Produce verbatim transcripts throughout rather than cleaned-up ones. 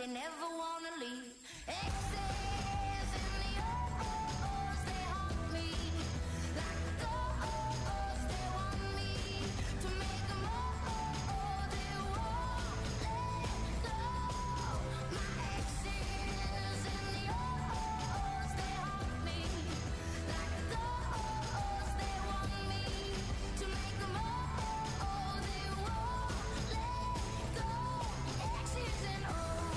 they never wanna leave. Exes in the O's, they haunt me like ghosts. They want me to make them all, they won't let go. My exes in the O's, they haunt me like ghosts. They want me to make them all, they won't let go. Exes and O's.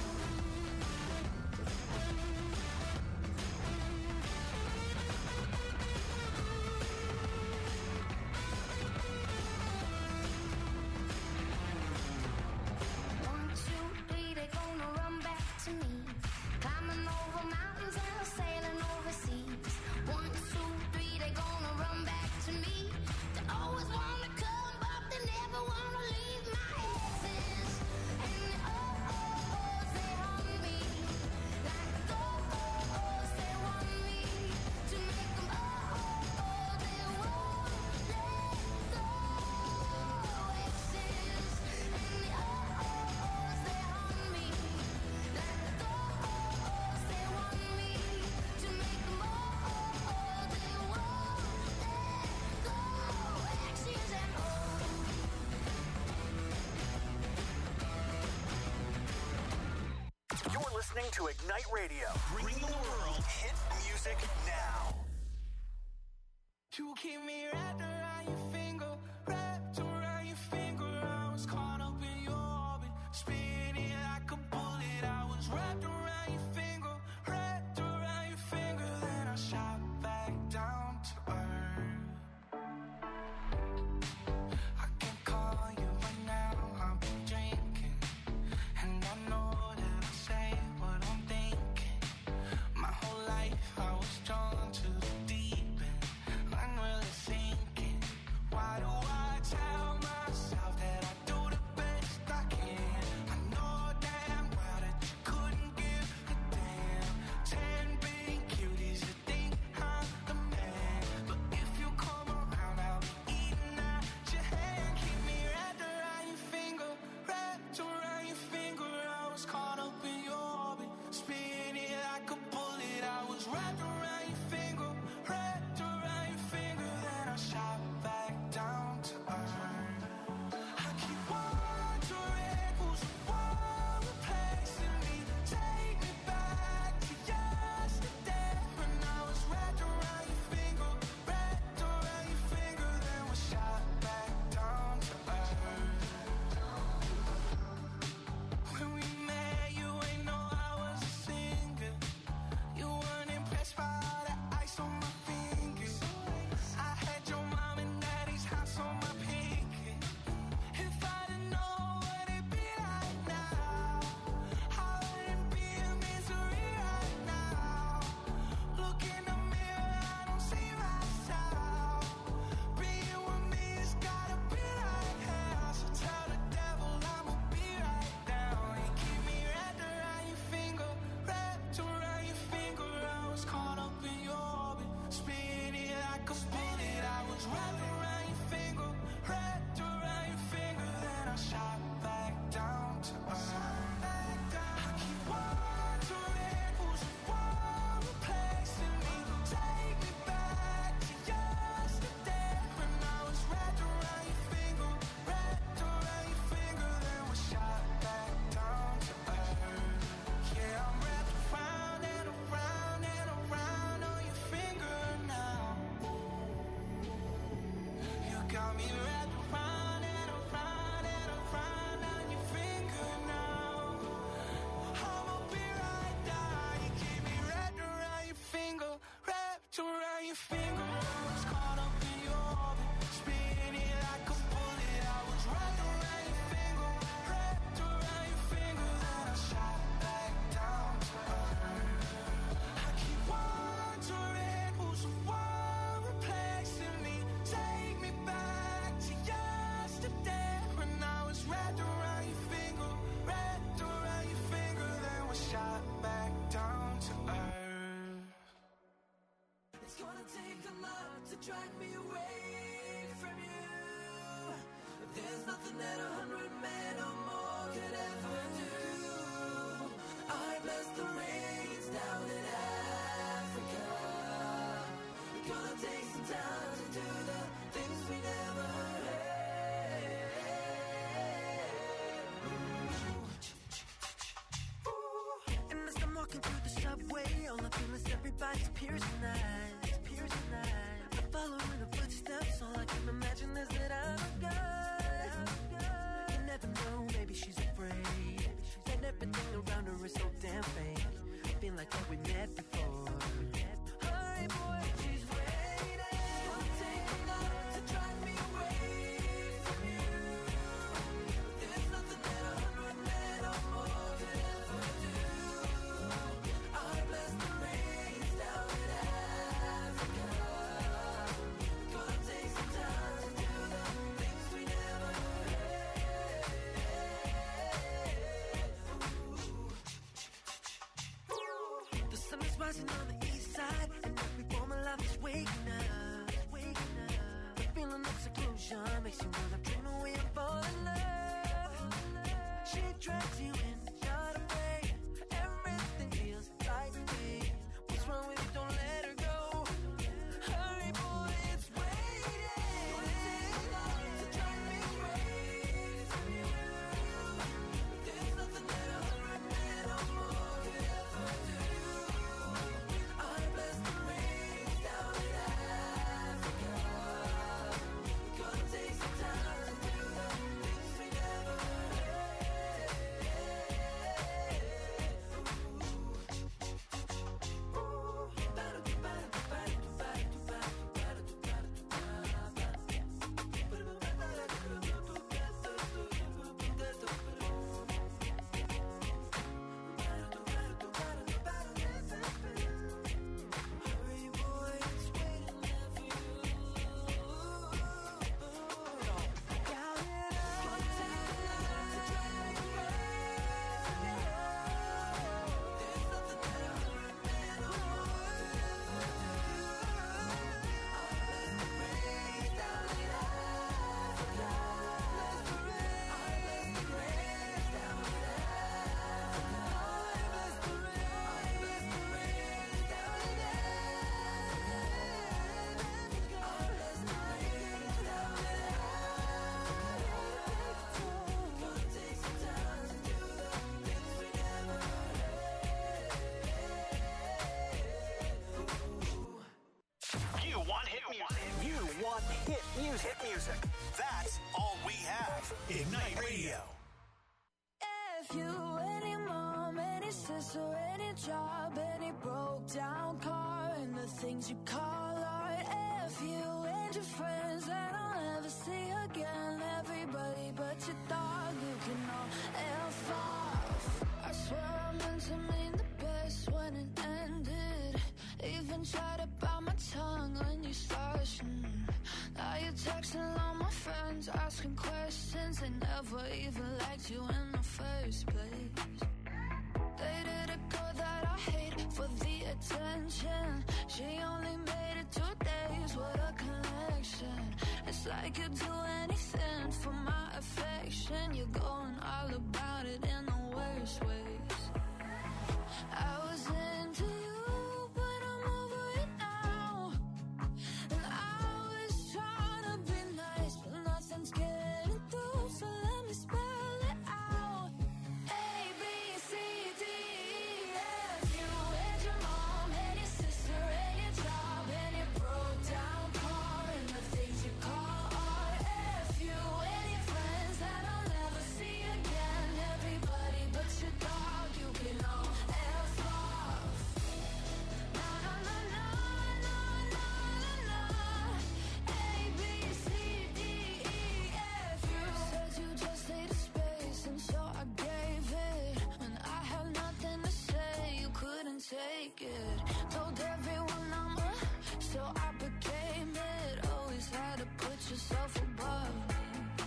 One, two, three, they gonna run back to me. Climbing over mountains and sailing overseas. One, two, three, they gonna run back to me. They always wanna come, but they never wanna leave. My exes and the O's, they haunt me like ghosts. They want me to make them all, they won't let go. Exes and the O's, they haunt me like ghosts. They want me to make them all, they won't let go. Exes and O's. You're listening to Ignite Radio. Bring the world hit music now. You keep me wrapped around your finger, wrapped around your finger. I was caught up in your orbit, spinning like a bullet. I was wrapped around your finger, wrapped around your finger. Then I shot back down to earth. I can call you right now, I've been drinking, and I know that I say what I'm thinking. My whole life I was drawn to the deep end, unreally thinking. Why do I tell myself that I do the best I can? I know damn well that you couldn't give a damn. Ten big cuties that think I'm the man, but if you come around I'll be eating at your hand. Keep me wrapped around your finger, wrapped around your finger. I was caught up in your orbit, spinning like a bullet. I was wrapped around your finger, wrapped around your finger. Then I shot back down to earth. I keep wondering who's the one replacing me. Take me back to yesterday when I was wrapped around your finger, wrapped around your finger. Then we shot back down to earth. When we met, you ain't know I was a singer. You weren't impressed by all the ice on my fingers. I had your mom and daddy's house on my pinky. If I didn't know what it'd be like now, I wouldn't be in misery right now. Look in the mirror, I don't see myself. Being with me has gotta be like hell. So tell the devil I'ma be right down. You keep me wrapped around your finger, wrapped around your finger. I was caught up in your orbit, spinning like a bullet. I was wrapped around your finger, wrapped around your finger. Then I shot back down to earth. I keep wondering who's the one replacing me. Take me back to yesterday when I was wrapped around your finger, wrapped around your finger. Then we shot back down to earth. Yeah, I'm wrapped around and around and around on your finger now. You got me wrapped around and around and around on your finger now. I'ma be right down. You keep me wrapped around your finger, wrapped around your finger. I was caught up in your orbit, spinning like a bullet. I was wrapped around your finger, wrapped around your finger. Then I shot back down to earth. I keep wondering who's the one replacing me. Take me back to yesterday when I was wrapped around your finger, wrapped around your finger. Then we shot back down to earth. It's gonna take a lot to drag me away from you. There's nothing that a hundred men or more could ever do. makes you wanna dream away and fall in love. She drags you in, not away. Everything feels like me. What's wrong with you? Don't let her go. Hurry, boy, it's waiting. To drive me crazy. There's nothing that a hundred men or more could ever do. I bless the rain down in Africa. Gonna take some time to do the things we never You want hit music. You want hit music. Hit music. That's all we have. Ignite Radio. If you, any mom, any sister, any job, any broke down car, and the things you call art. If you and your friends that I'll never see again, everybody but your dog, you can all F off. I swear I meant to mean the best when it ended. Even tried to bite my tongue when you started. Mm. Now you're texting all my friends, asking questions. They never even liked you in the first place. Dated a girl that I hate for the attention. She only made it two days, what a connection. It's like you'd do anything for my affection. You're going all about it in the worst ways. I was into you, but I'm over it now. And I was trying to be nice, but nothing's getting through, so let me spell it out. A, B, C, D, E, F. You and your mom and your sister and your job and your broke down car and the things you call art. F you and your friends that I'll never see again. Everybody but your dog, you can all F off. Na na na na na na na na. A, B, C, D, E, F. You said you just needed space, and so I gave it. When I had nothing to say, you couldn't take it. Told everyone I'm a, so I became it. Always had to put yourself above me.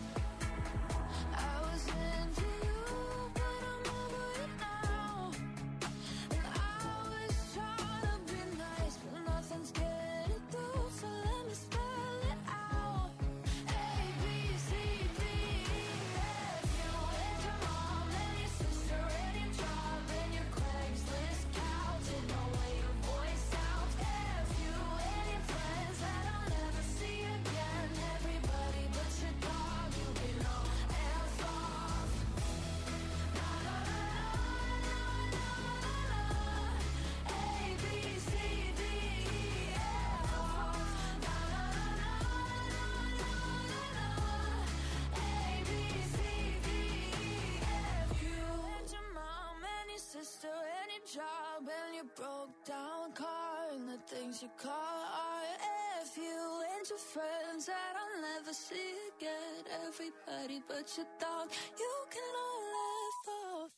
I was into you, but I'm over it now. And I was trying to be nice, but nothing's getting through, so let me spell it out. A, B, C, D, E, F. You and your mom and your sister and your job and your Craigslist couch and the way your voice sounds. F you and your friends that I'll never see again. Everybody but your dog, you can all F off. Na na na na na na na. A, B, C, D, E, F off. Na na na na na na na. A, B, C, D, E, F. You and your mom and your sister and your job and your broke down car and the things you call art. F you and your friends that I'll never see again. Everybody but your dog, you can all F off.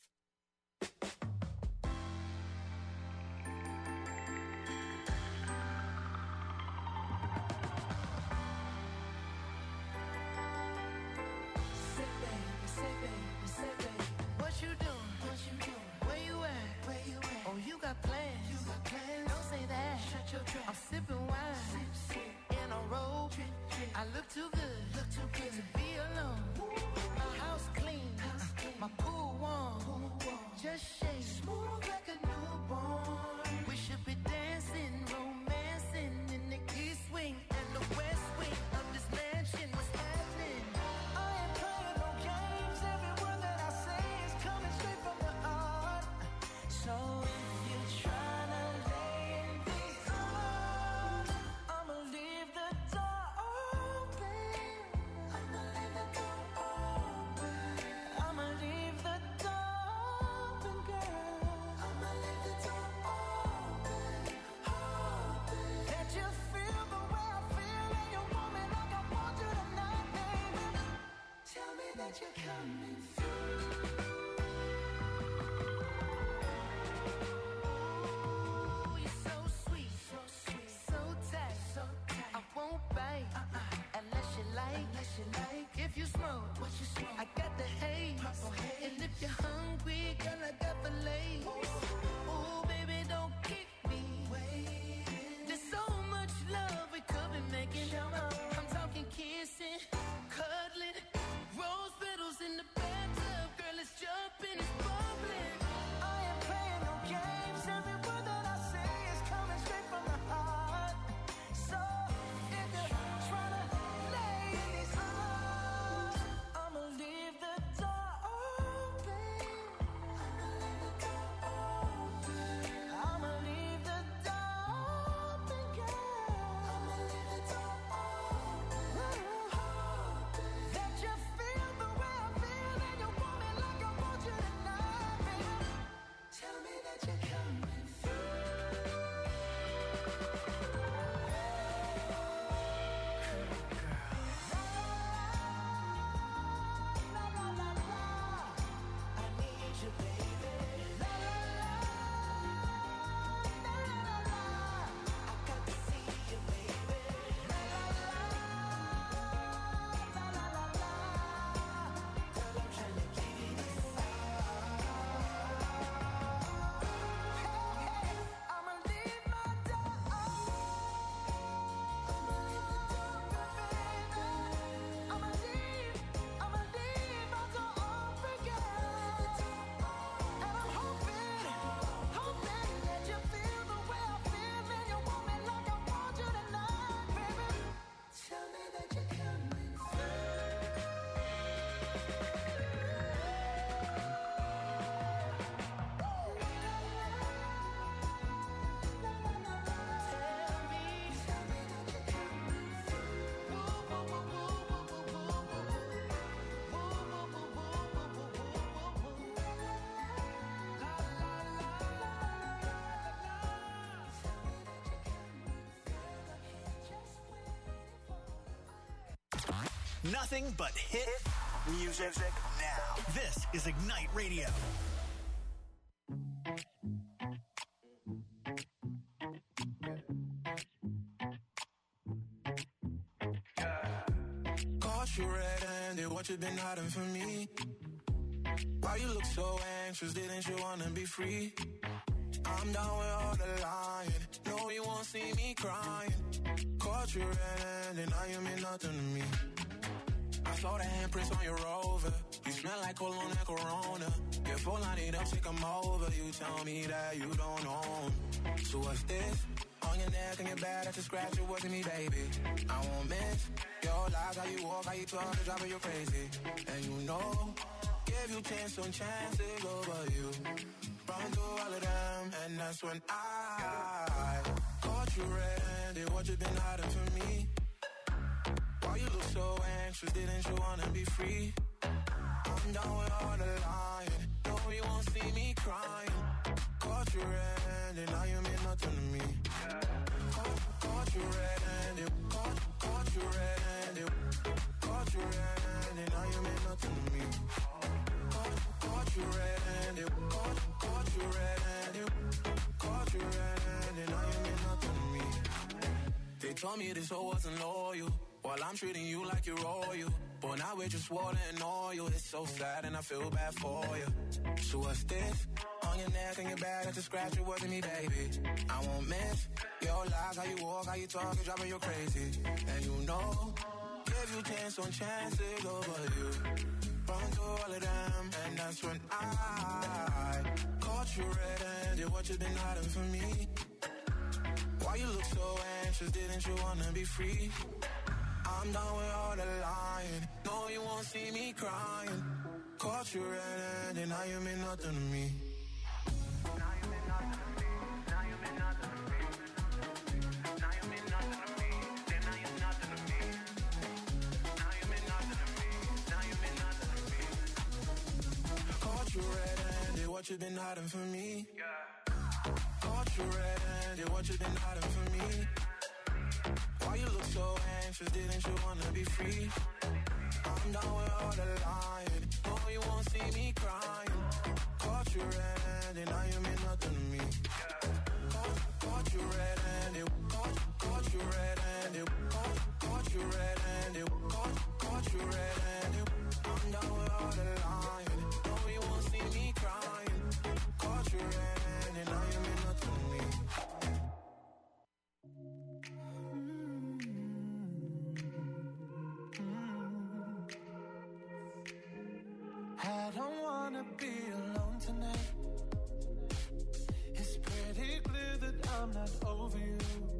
Say baby, say baby, say baby. What you doing? What you doing? Where you at? Where you at? Oh, you got plans. You got plans. Don't say that. Shut your trap. I'm sipping wine. Sip, sip. In a robe. Trip, trip. I look too good, look too good to be alone. My house clean, my pool warm, just shake smooth like a newborn. We should be dancing, romancing in the east wing and the west wing of this mansion. What's happening? I ain't playing no games. Every word that I say is coming straight from the heart. So if you're trying to lay in these arms, I'ma leave the door open. I'ma leave the door open. I'ma leave the door open, girl. I'ma leave the door open, open. Let you feel the way I feel, and you want me like I want you tonight, baby. Tell me that you're coming through. You're so sweet, so sweet, so tight, so tight. I won't bite uh-uh. unless you like, unless you like. If you smoke, what you smoke? I got the haze. And if you're hungry, girl, I got the lace. Ooh, baby, don't keep me waiting. There's so much love we could be making. I'm talking kissing, cuddling, rose petals in the bathtub. Girl, it's jumping, it's bubbling. I ain't playing no games. Every word that I say is coming straight from the heart. So if you're trying to lay in these arms, I'ma leave the door open. I'ma leave the door open. I'ma leave the door open, girl. I'ma leave the door open, open. Let you feel the way I feel, and you want me like I want you tonight, baby. Tell me that you're coming through. La la la la, I need you, baby. La la la, la la la, I got to see you, baby. La la la, la la la la, girl, I'm trying to give you this. Hey, hey, I'ma leave my door open. I'ma leave the door open, baby. I'ma leave, I'ma leave my door open, girl. And I'm hoping, hoping that you feel the way I feel, and you want me like I want you tonight, baby. Tell me that you're coming Nothing but hit music now. This is Ignite Radio. Caught you red-handed, what you been hiding from me? Why you look so anxious, didn't you wanna be free? I'm down with all the lying, no you won't see me crying. Caught you red-handed, now you mean nothing to me. I saw the handprints on your Rover, you smell like cologne and Corona. Your phone line it up, take 'em over, you tell me that you don't own. So what's this? On your neck and your back, that's a scratch, it wasn't me, baby. I won't miss your lies, how you walk, how you talk, the driving you crazy. And you know, give you chance on chances over you. Run through all of them, and that's when I caught you red-handed, what you been hiding from me? Why you look so anxious, didn't you wanna be free? I'm down with all the lying, no you won't see me crying. Caught you red-handed, now you mean nothing to me. Caught, caught you red-handed, caught, caught you red-handed, caught you red-handed, now you mean nothing to me. Caught, caught you red-handed, caught, caught you red-handed, caught you red-handed, now you mean nothing to me. They told me this hoe wasn't loyal, while I'm treating you like you're royal. But now we're just water and oil. It's so sad and I feel bad for you. So what's this? On your neck and your back, that's a scratch, it wasn't me, baby. I won't miss your lies, how you walk, how you talk, you're driving you crazy. And you know, give just one chance to go for you. Run to all of them, and that's when I caught you red-handed. What you been hiding from me? Why you look so anxious? Didn't you wanna be free? I'm done with all the lying. No, you won't see me crying. Caught you red-handed, now you mean nothing to me. Now you mean nothing to me. Now you mean nothing to me. Now you mean nothing to me. Then now you're nothing to me. Now you mean nothing to me. Now you mean nothing to me. Caught you red-handed, what you been hiding from me? Caught you red-handed, what you been hiding from me? Why you look so anxious? Didn't you wanna be free? I'm done with all the lying. No, you won't see me crying. Caught you red-handed, now you mean nothing to me. Caught, caught you red-handed, caught, caught you red-handed, caught, caught you red-handed, caught, caught you red-handed. I'm done with all the lying. No, you won't see me crying. Caught you red-handed, now you mean nothing to me. I don't wanna be alone tonight. It's pretty clear that I'm not over you.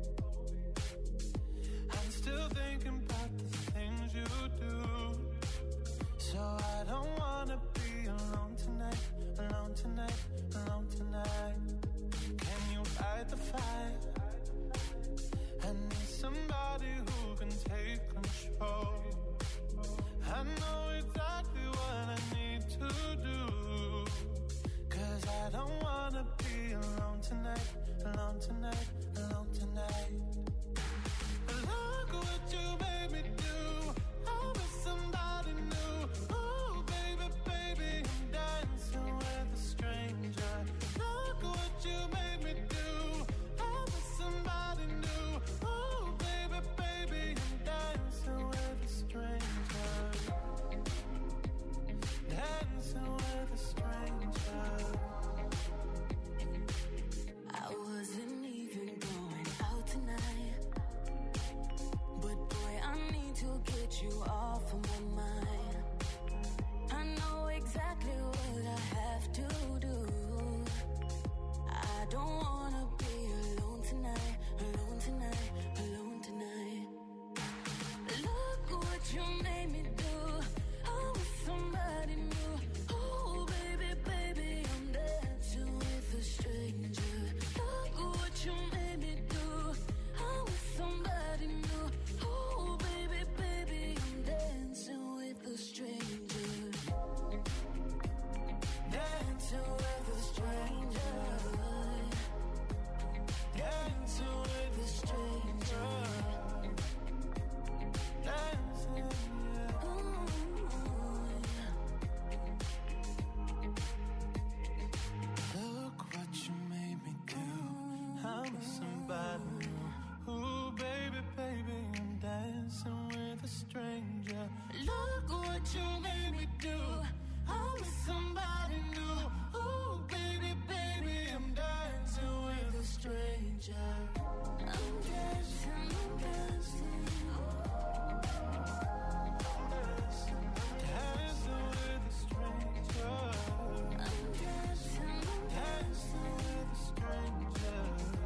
I'm still thinking about the things you do. So I don't wanna be alone tonight, alone tonight, alone tonight. Can you fight the fight? I need somebody who can take control. I know exactly what I need to do. Cause I don't wanna be alone tonight, alone tonight, alone tonight. Look what you made me do. I'm with somebody new. Ooh, baby, baby, I'm dancing with a stranger. Look what you made me do. I'm with somebody new. Ooh, baby, baby, I'm dancing with a stranger. Dancing with a stranger. I wasn't even going out tonight, but boy, I need to get you off of my mind. I know exactly what I have to do. I don't wanna be alone tonight, alone tonight, alone tonight. Look what you made me do. I'm with somebody new. Oh, baby, baby, I'm dancing with a stranger. Look what you made me do. I'm with somebody new. Oh, baby, baby, I'm dancing with a stranger. Dancing with a stranger. Dancing with a stranger. Dancing, yeah. Look what you made me do. I'm with somebody new. Ooh, baby, baby, I'm dancing with a stranger. Look what you made me do. I'm with somebody new. Ooh, baby, baby, I'm dancing with a stranger. I'm dancing, I'm dancing. Dancing with a stranger. I'm dancing, I'm Dancing with a stranger.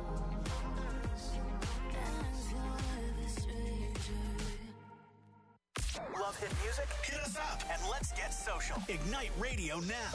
dancing with a stranger. Love hit music? Hit us up and let's get social. Ignite Radio now.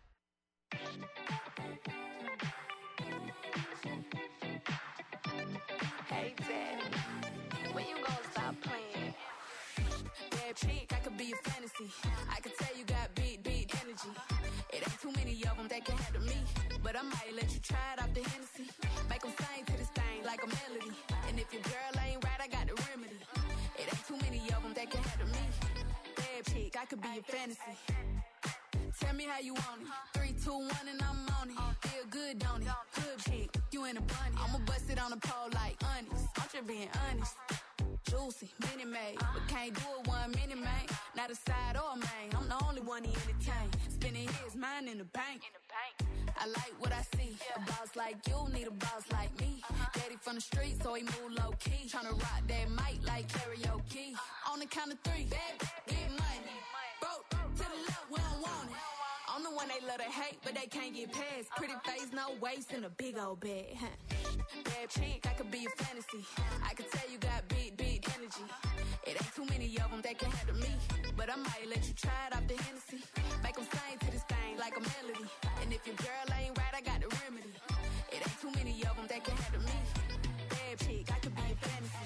Hey, Daddy, when you gonna stop playing? Bad chick, I could be a fantasy. I could tell you got big, big energy. It ain't too many of them that can handle me. But I might let you try it off the Hennessy. Make them sing to this thing like a melody. And if your girl ain't right, I got the remedy. It ain't too many of them that can handle me. Bad chick, I could be a fantasy. Tell me how you want it. Three, two, one, and I'm on it. Feel good, don't it? Hood chick, you in a bunny. I'ma bust it on the pole like honest. I'm just being honest. Juicy, mini made, but can't do it one minute, man. Not a side or a main. I'm the only one he entertain. Spending his mind in the bank. I like what I see. A boss like you need a boss like me. Daddy from the street, so he move low key. Tryna rock that mic like karaoke. On the count of three, bad, get money. Broke to the left, we don't want it. I'm the one they love to hate, but they can't get past. Pretty face, no waist, and a big old bag. Huh? Bad chick, I could be a fantasy. I could tell you got big, big energy. It ain't too many of them that can handle me. But I might let you try it off the Hennessy. Make them sing to this thing like a melody. And if your girl ain't right, I got the remedy. It ain't too many of them that can handle me. Bad chick, I could be a fantasy.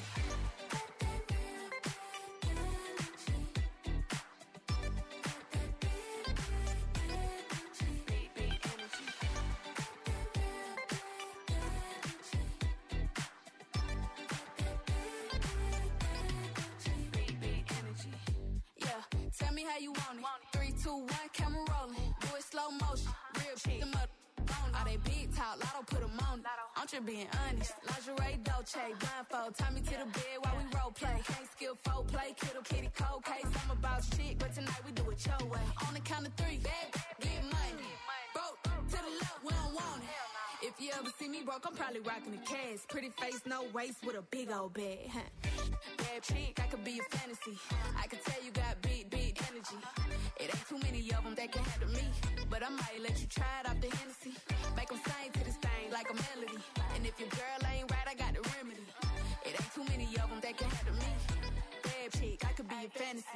Tell me how you want it. Three, two, one, camera rolling. Do it slow motion. Real shit. Them up on all they big talk. Lotto put them on it. I'm just being honest. Lingerie, Dolce, blindfold. Tie me to the bed while we role play. Can't skill folk play. Kiddo, kitty, cold case. I'm about shit, but tonight we do it your way. On the count of three, bad, get money. Broke to the left, we don't want it. If you ever see me broke, I'm probably rocking the cash. Pretty face, no waist, with a big old bag. Huh? Bad chick, I could be a fantasy. I could tell you got big, big energy. It ain't too many of them that can handle me. But I might let you try it off the Hennessy. Make them sing to this thing like a melody. And if your girl ain't right, I got the remedy. It ain't too many of them that can handle me. Bad chick, I could be a fantasy.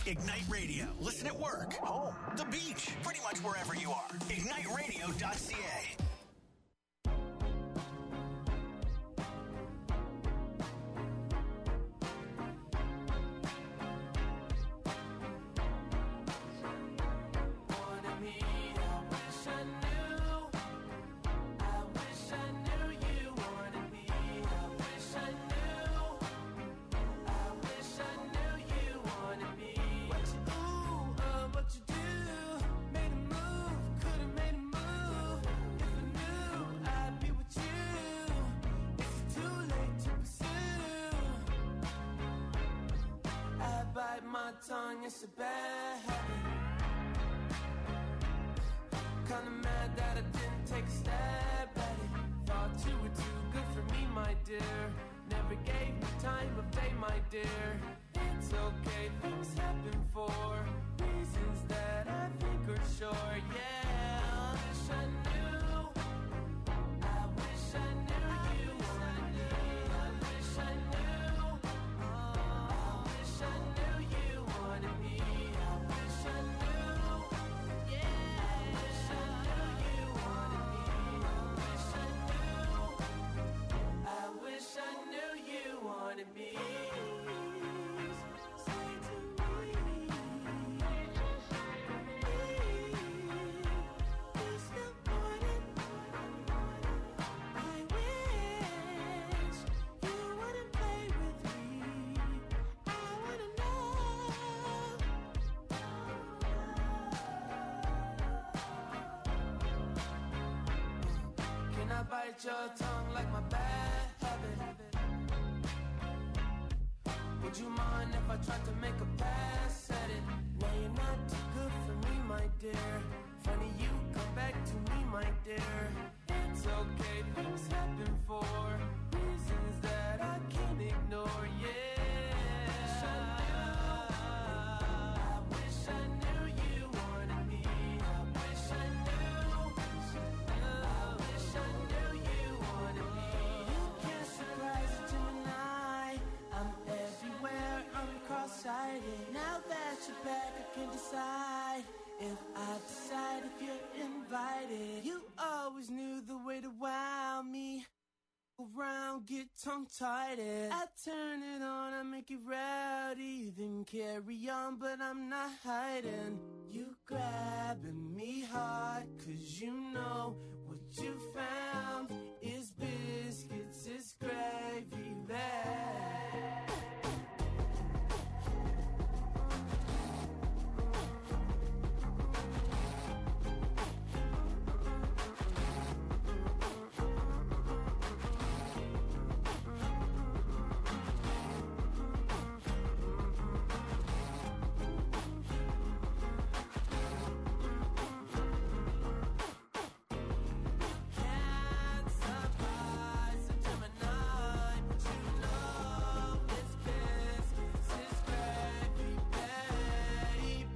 Ignite Radio. Listen at work, home, the beach, pretty much wherever you are. ignite radio dot c a. Tongue, it's a bad habit. Kinda mad that I didn't take a stab at it. Thought you were too good for me, my dear. Never gave me time of day, my dear. It's okay, things happen for reasons that I think are sure. Yeah, I wish I knew. I wish I knew you wanted me. I wish I knew. I wish I knew you wanted me. I wish I knew. Yeah, I wish I knew you wanted me. I wish I knew. I wish I knew you wanted me. Say to me, you still want it. I wish you wouldn't play with me. I wanna know. Can I bite your tongue like my bad habit? Would you mind if I tried to make a pass at it? No, you're not too good for me, my dear. Funny you come back to me, my dear. It's okay, things happen for reasons that I can't ignore, yeah. I wish I knew you wanted me. I wish I knew. I wish I knew you wanted me. You can't surprise a Gemini. I'm everywhere, I'm cross-sighted. Now that you're back, I can decide if I decide if you're invited. You always knew the way to wow me. Around, get tongue-tied. I turn it on, I make it rowdy. Then carry on, but I'm not hiding. You grabbing me hard, cause you know what you found is biscuits, is gravy bag. Can't surprise a Gemini, but you know it's biscuits, it's gravy, babe.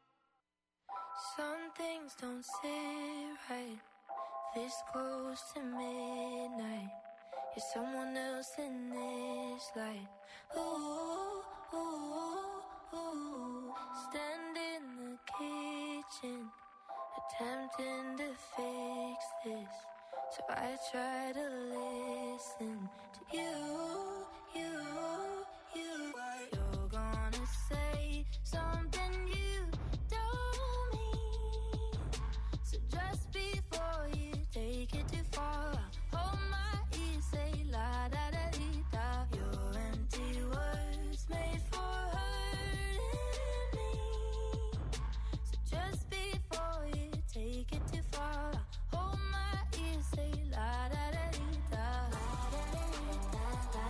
Some things don't sit right. This close to midnight. You're someone else in this light. Ooh, ooh, ooh. Stand in the kitchen, attempting to fix this. So I try to listen to you, you, you. You're gonna say something you don't mean. So just before you take it too far, hold my ear, say la da da dee da. Your empty words made for hurting me. So just before you take it too far, hold my ear, say la da da dee da. La da da dee da da.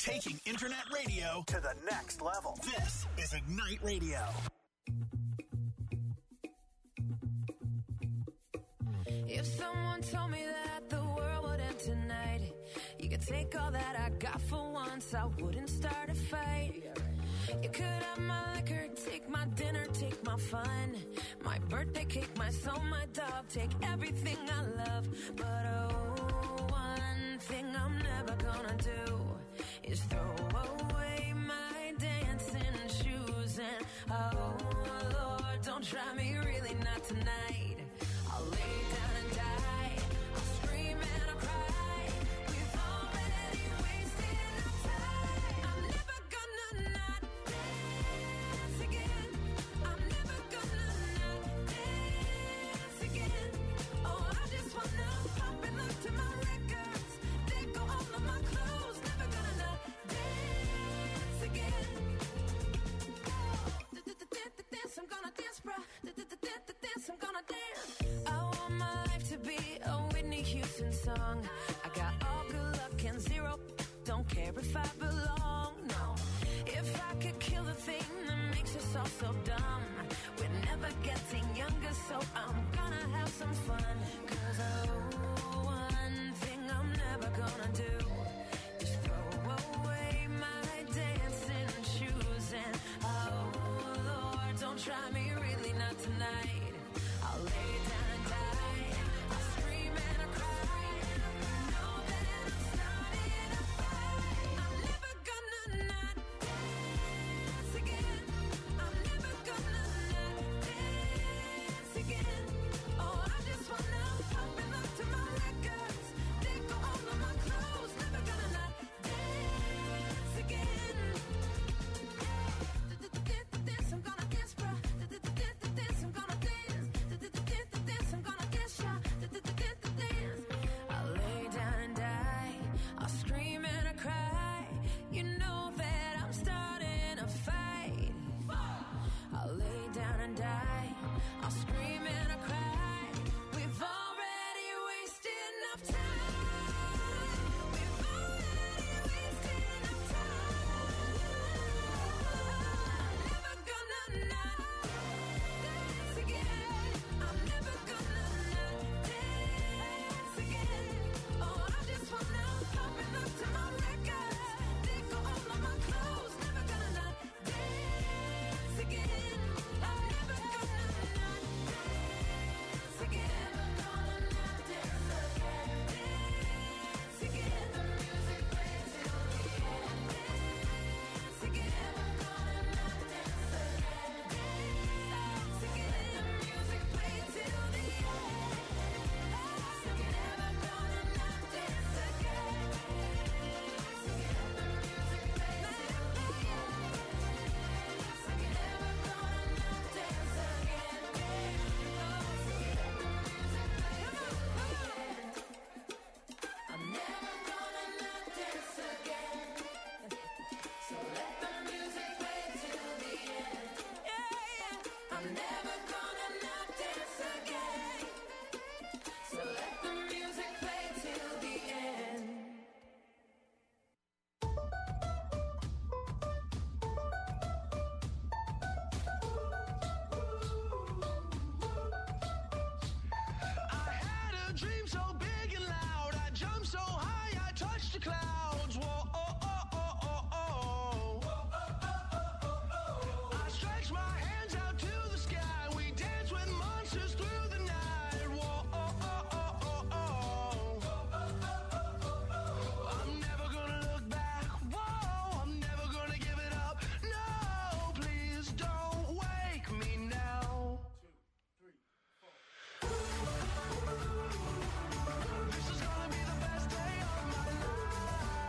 Taking internet radio to the next level. This is Ignite Radio. If someone told me that the world would end tonight, you could take all that I got for once, I wouldn't start a fight. You could have my liquor, take my dinner, take my fun, my birthday cake, my soul, my dog, take everything I love. But oh, one thing I'm never gonna do is throw away my dancing shoes. And oh Lord, don't try me, really not tonight. I'll lay down and die, I'll scream and I'll cry. We've already wasted enough time. I'm never gonna not dance again. I'm never gonna not dance again. Oh, I just wanna pop and look to my records. They go all of my clothes. Never gonna not dance again. Dance, I'm gonna dance, bruh. Dance, I'm gonna dance. I want my life to be a Whitney Houston song. I got all good luck and zero. Don't care if I belong, no. If I could kill the thing that makes us all so dumb, we're never getting younger, so I'm gonna have some fun. Cause oh, one thing I'm never gonna do is throw away my dancing shoes. And oh Lord, don't try me, really not tonight. I'll lay down and die, I'll scream and I'll cry. Know that I'm starting a fight. I'm never gonna not dance again. I'm never gonna not dance again. Oh, I just wanna pop and look to my records. They go all of my clothes. Never gonna not dance again. Dance, I'm gonna dance, bro. Dance, I'm gonna dance. Dance, I'm gonna dance, yeah. Dance. I'll lay down and die, I'll scream and I cry. You know that I'm starting a fight. I'll lay down and die, I'll scream and I cry. We've already wasted enough time. We've already wasted enough time. I'm never gonna not dance again. I'm never gonna not dance again. Oh, I just wanna pop and look to my records. They go all of my clothes. Never gonna not dance again. I'm never gonna not dance again. Never gonna not dance again. Dance again. The music plays till the end. Dance again. Never gonna not dance again. Dance again. The music plays till the end. Dance again. Never gonna not dance again. Dance again. The music plays till the end. Dance again. Never gonna not dance again. Dance again. The music plays till the end. I'm never gonna not dance again. So let the music play till the end. Yeah, I'm never gonna not dance again. So let the music play till the end. I had a dream so big and loud. I jumped so high, I touched the clouds. Whoa, oh, oh, oh, oh, oh. I stretched my hands out to the sky. We danced with monsters through the night. Whoa, oh, oh, oh, oh, oh. I'm never gonna look back. Whoa, I'm never gonna give it up. No, please don't wake me now. This is gonna be the best day of my life.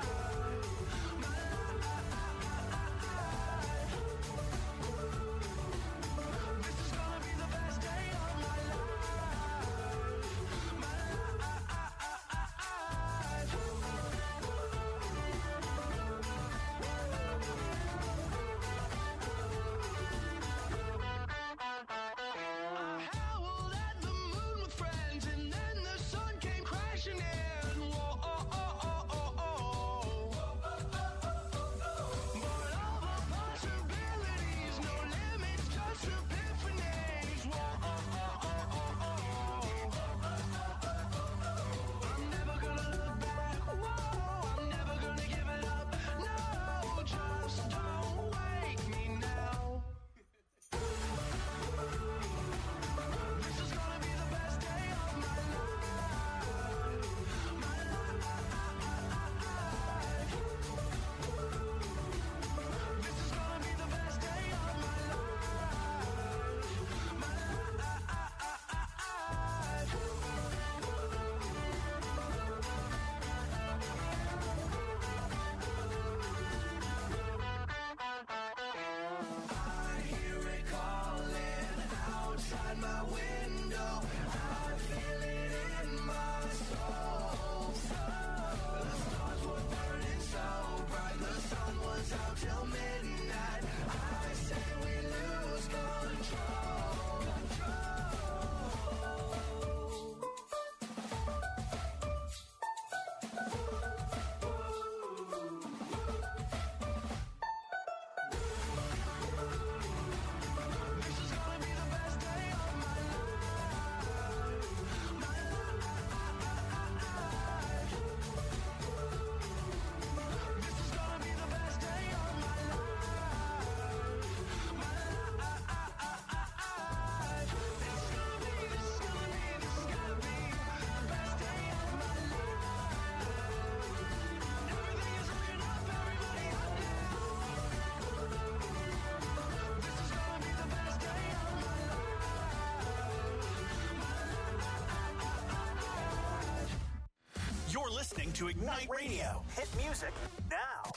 listening to Ignite Radio. Hit music now.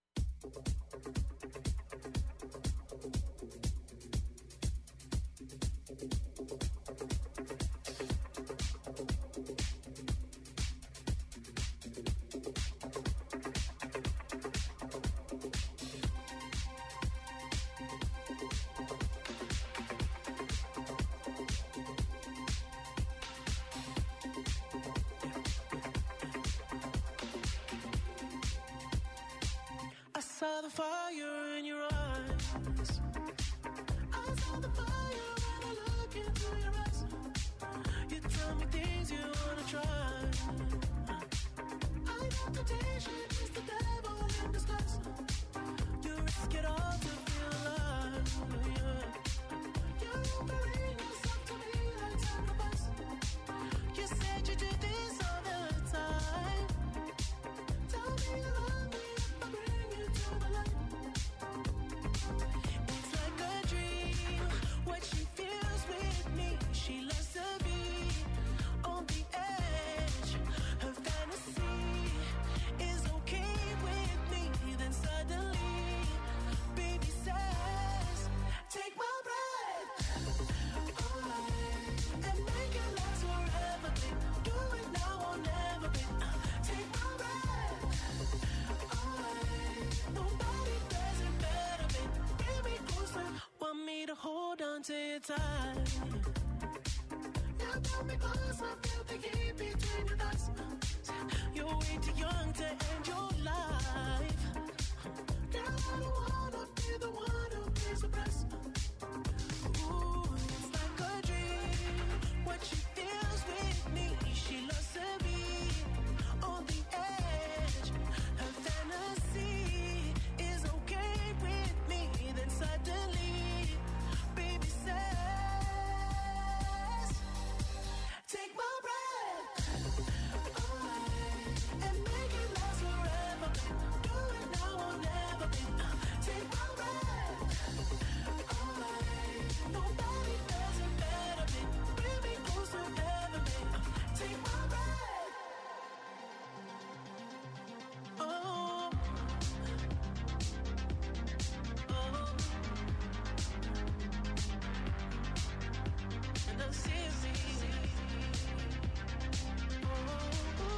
I saw the fire in your eyes. I saw the fire when I look into your eyes. You tell me things you wanna try. I know temptation is the devil in disguise. You risk it all to feel alive. Yeah. You're offering yourself to me like sacrifice. You said you do this all the time. Tell me you love me if I bring you to the light. It's like a dream, what she feels with me. She loves to be on the edge. Her fantasy is okay with me. Then suddenly, baby says, take my breath away and make it last forever, babe. Do it now or never, babe. Take my breath away. Nobody does it better, babe. Bring me closer. Want me to hold on to your tight. Yeah, pull me closer. Feel the heat between your thighs. You're way too young to end your life. Girl, I don't wanna be the one who pays the price. Ooh, it's like a dream. What she feels with me, she loves to be on the edge. Her fantasy is okay with me. Then suddenly, baby says, take my breath away and make it last forever, babe. Do it now or never, babe. Take my breath away. Nobody does it better, babe. Bring me closer ever, babe. Take my breath. Oh, oh, and I see it. Oh, oh,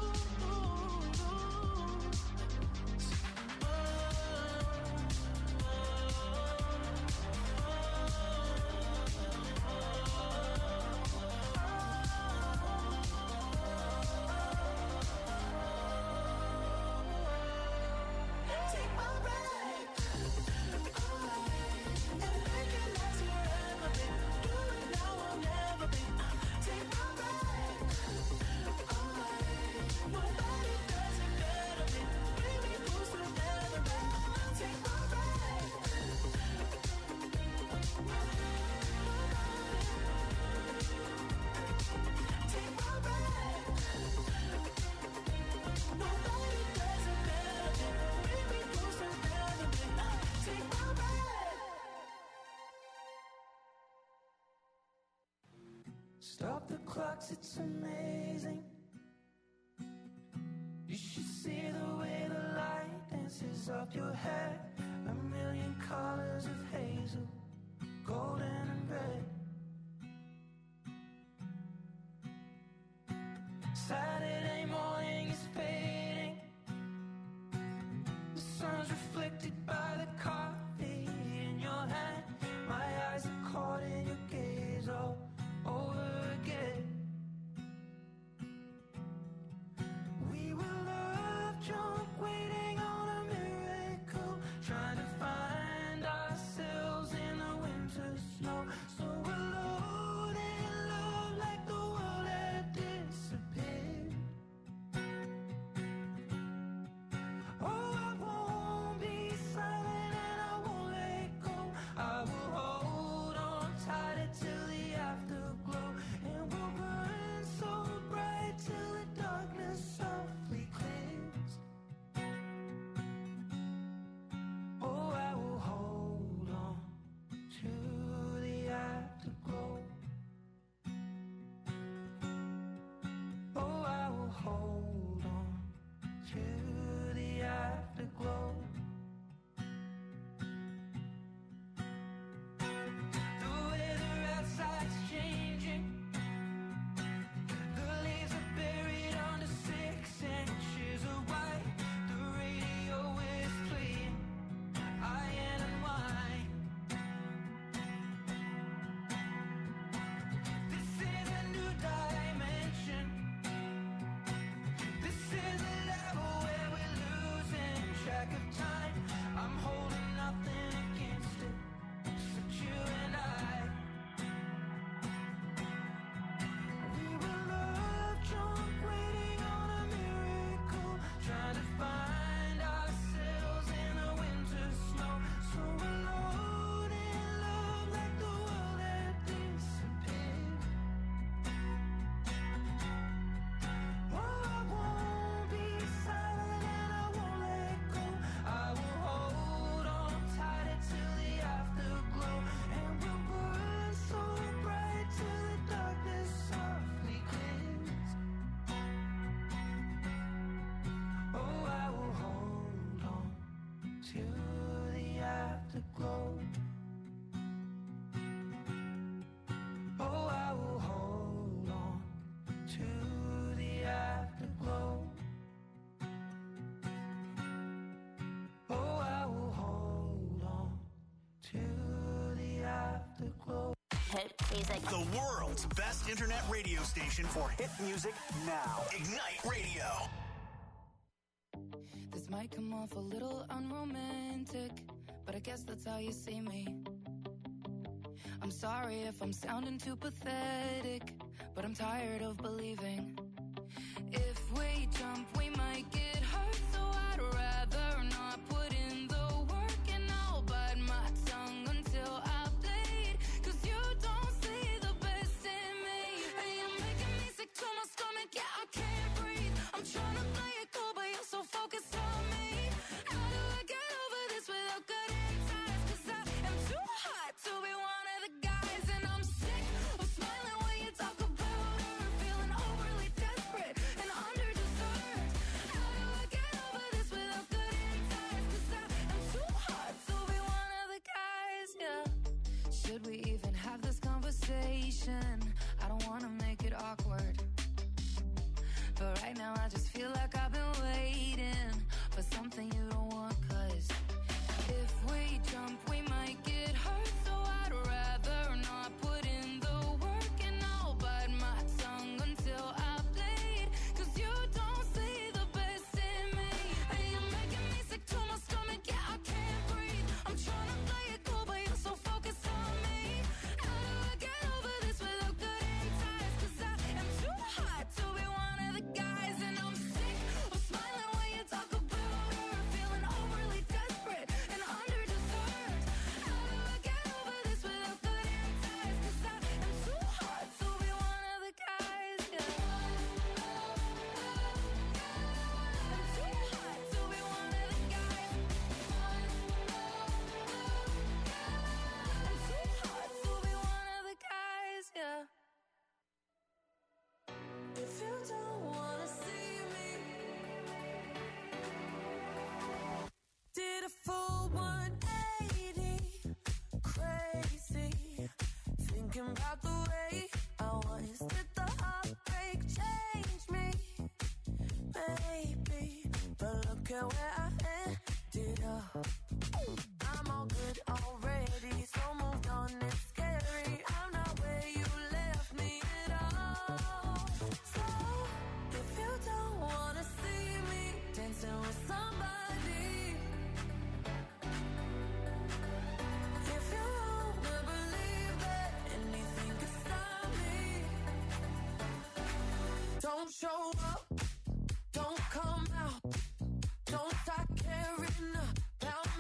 take my breath away and make it last forever, babe. Do it now or never, babe. Take my breath away. Nobody does it better, babe. Bring me closer ever, babe. Take my breath. Take my breath. Nobody does it better, babe. Bring me closer ever, babe. Take my breath. Stop the clocks, it's amazing. You should see the way the light dances up your hair. A million colors of hazel, golden and red. Saturday morning is fading. The sun's reflected by the coffee in your hand. My eyes are caught in your gaze all over again. We were love drunk, waiting on a miracle, trying to find ourselves in the winter snow. So we'll afterglow. Oh, I will hold on to the afterglow. Oh, I will hold on to the afterglow. Hit music. The world's best internet radio station for hit music now. Ignite Radio. This might come off a little unromantic, but I guess that's how you see me. I'm sorry if I'm sounding too pathetic, but I'm tired of believing. If we jump, we might get hurt, so I'd rather not put in the work, and I'll bite my tongue until I bleed. Cause you don't see the best in me, and you're making me sick to my stomach, yeah, I can't breathe. I'm trying to play it cool, but you're so focused on me. How do I get over this without cutting ties? Cause I am too hot to be one of the guys, and I'm sick of smiling when you talk about her, feeling overly desperate and under-deserved. How do I get over this without cutting ties? Cause I am too hot to be one of the guys, yeah. Should we even have this conversation? I don't wanna make it awkward, but right now I just feel like I've been waiting for something you don't want. Cause if we jump, we might get hurt, so I'd rather not put in the work, and I'll bite my tongue until I bleed. Cause you don't see the best in me, and you're making me sick to my stomach, yeah, I can't breathe. I'm trying to play it cool, but you're so focused on me. How do I get over this without cutting ties? Cause I am too hot to be one of the guys, and I'm sick of smiling when you talk about her, feeling overly desperate and under-deserved. How do I get over this without cutting ties? Cause I am too hot to be one of the guys, yeah. I'm too hot to be one of the guys. I'm too hot to be one of the guys, yeah. If you don't wanna see me, did a full one eighty, crazy, thinking about the way I was. Did the heartbreak change me? Maybe, but look at where I ended up. I'm all good already, so moved on, it's scary. I'm not where you left me at all. So, if you don't wanna see me dancing with somebody, if you wanna believe that anything can stop me, don't show up, don't come out, don't start caring about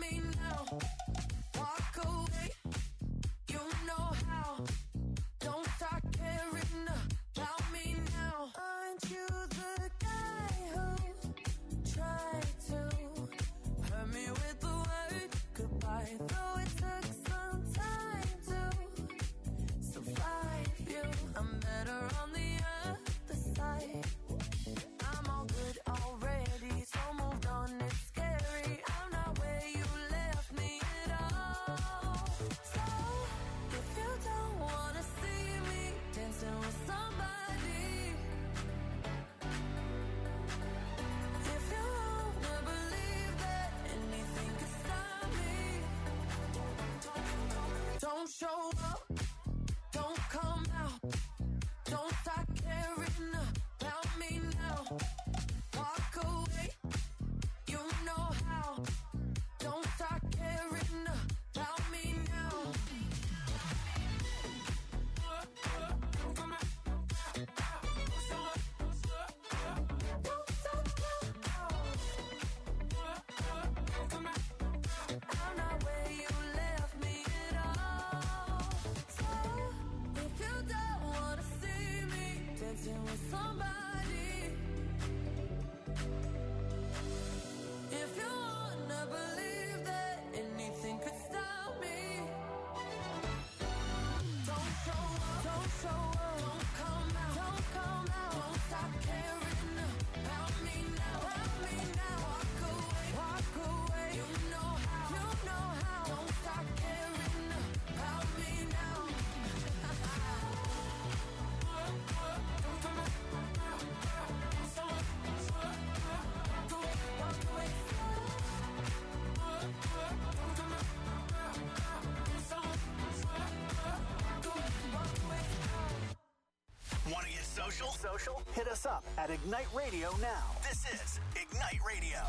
social? Hit us up at Ignite Radio now. This is Ignite Radio.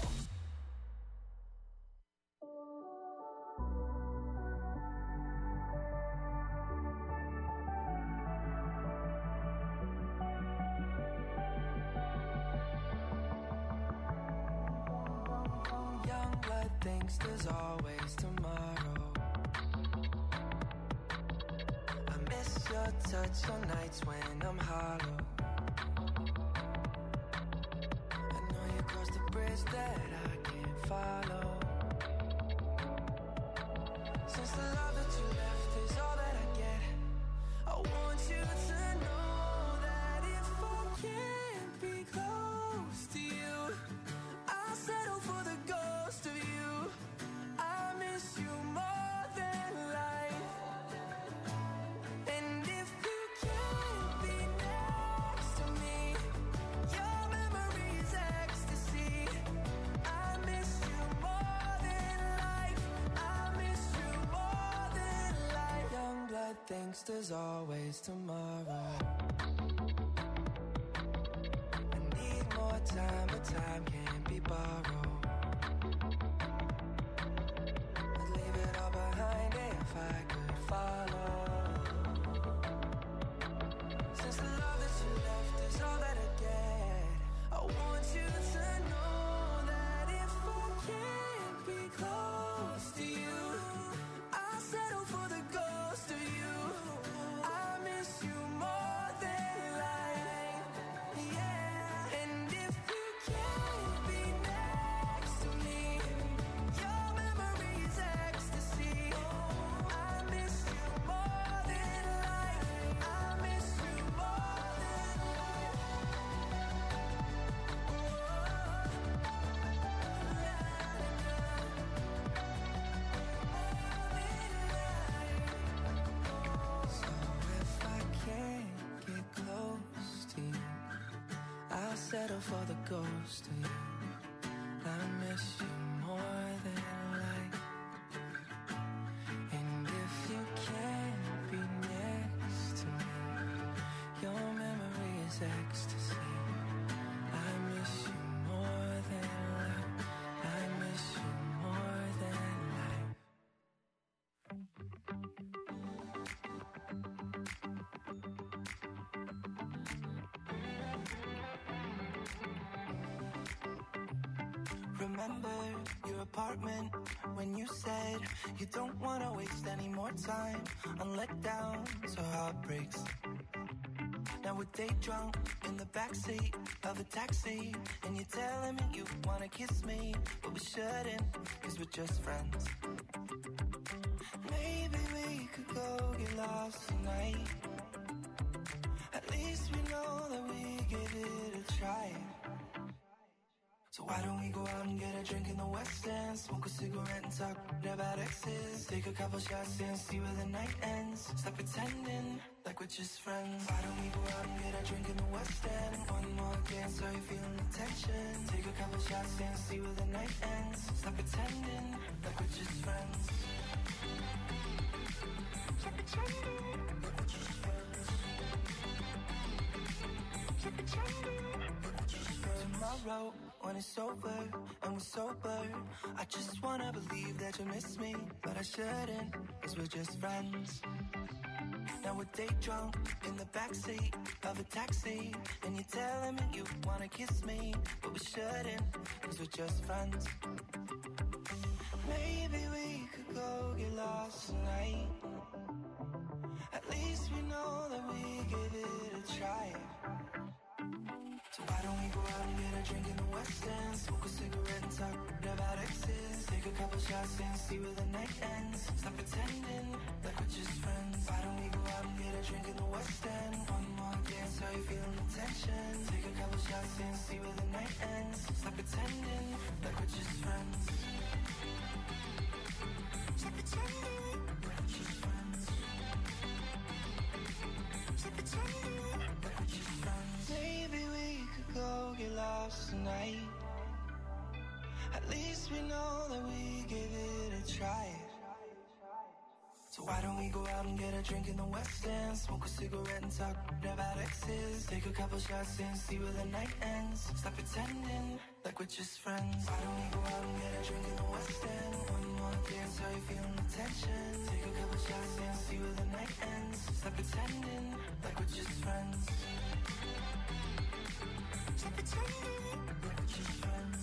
Young blood thinks there's always tomorrow. I miss your touch on nights when I'm hollow. I know you crossed the bridge that I can't follow. Since the love that you left is all that I get, I want you to know that if I can't be close to you, I'll settle for the ghost of you. I miss you more than life. And if you can't be next to me, your memory is ecstasy. I miss you more than life. I miss you more than life. Young blood thinks there's always tomorrow. I need more time, but time can't be borrowed. I'd leave it all behind if I could follow. Since the love that you left is all that I get, I want you to know that if I can't be close to you, I'll settle for the ghost of you. I miss you more than life, yeah. And if you can't be next to me, your memory is ecstasy. I miss you more than life. I miss you more than life. So if I can't get close to you, I'll settle for the ghost of you. I miss you more than life. And if you can't be next to me, your memory is ecstasy. I miss you more than life. I miss you more than life. Remember your apartment when you said you don't want to waste any more time on letdowns or heartbreaks. Now we're day drunk in the backseat of a taxi, and you're telling me you want to kiss me, but we shouldn't, cause we're just friends. Maybe we could go get lost tonight. At least we know that we give it a try. So why don't we go out and get a drink in the West End, smoke a cigarette and talk about exes, take a couple shots and see where the night ends. Stop pretending like we're just friends. Why don't we go out and get a drink in the West End, one more dance, are you feeling the tension? Take a couple shots and see where the night ends. Stop pretending like we're just friends. Stop pretending like we're just friends. Stop pretending like we're just friends. Tomorrow, when it's over and we're sober, I just wanna believe that you miss me, but I shouldn't, cause we're just friends. Now we're day drunk in the backseat of a taxi, and you're telling me you wanna kiss me, but we shouldn't, cause we're just friends. Maybe we could go get lost tonight. At least we know that we give it a try. So why don't we go out and get a drink in the West End, smoke a cigarette and talk about exes, take a couple shots and see where the night ends. Stop pretending like we're just friends. Why don't we go out and get a drink in the West End, one more dance, are you feeling the tension? Take a couple shots and see where the night ends. Stop pretending like we're just friends. Stop pretending like we're just friends. Stop pretending like we're just friends. Maybe we could go get lost tonight. At least we know that we give it a try. So why don't we go out and get a drink in the West End? Smoke a cigarette and talk about exes. Take a couple shots and see where the night ends. Stop pretending like we're just friends. Why don't we go out and get a drink in the West End? One more dance, how you feeling the tension? Take a couple shots and see where the night ends. Stop pretending like we're just friends. Stop pretending like we're just friends.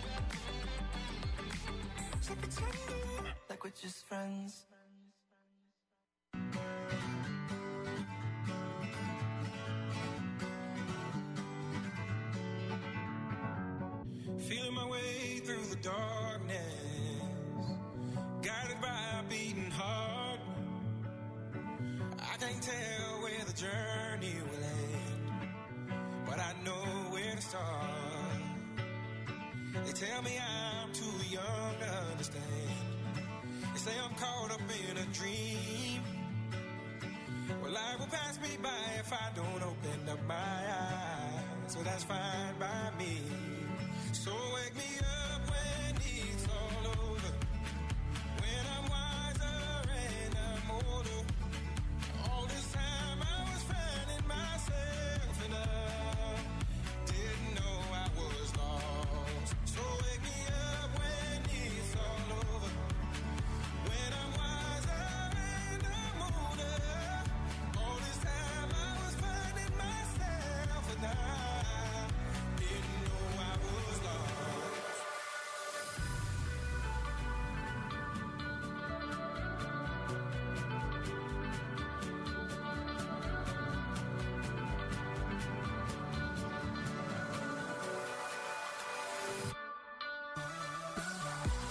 Stop pretending like we're just friends. Feeling my way through the darkness, guided by a beating heart. I can't tell where the journey will end, but I know where to start. They tell me I'm too young to understand. They say I'm caught up in a dream. Well, life will pass me by if I don't open up my eyes. So that's fine by me. So wake me up when it's all